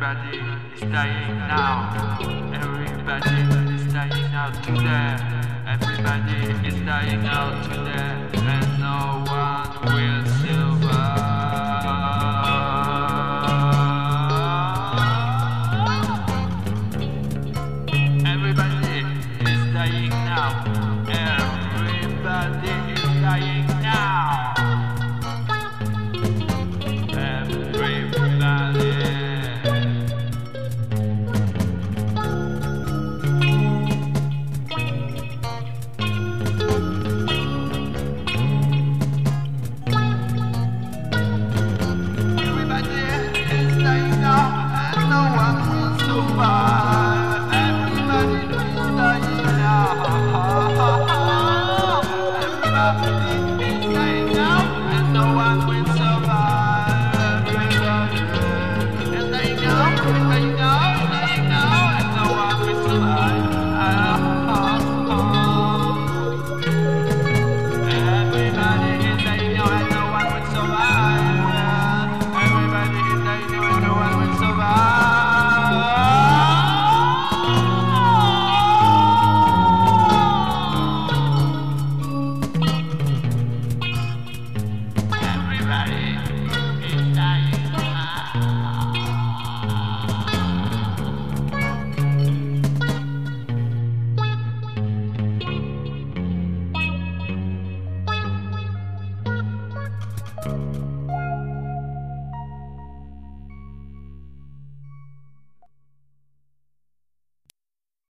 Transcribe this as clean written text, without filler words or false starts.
Everybody is dying now. Everybody is dying out today. Everybody is dying out today, and no one will survive. Everybody is dying now. Everybody is dying now. Everybody is dying now. Everybody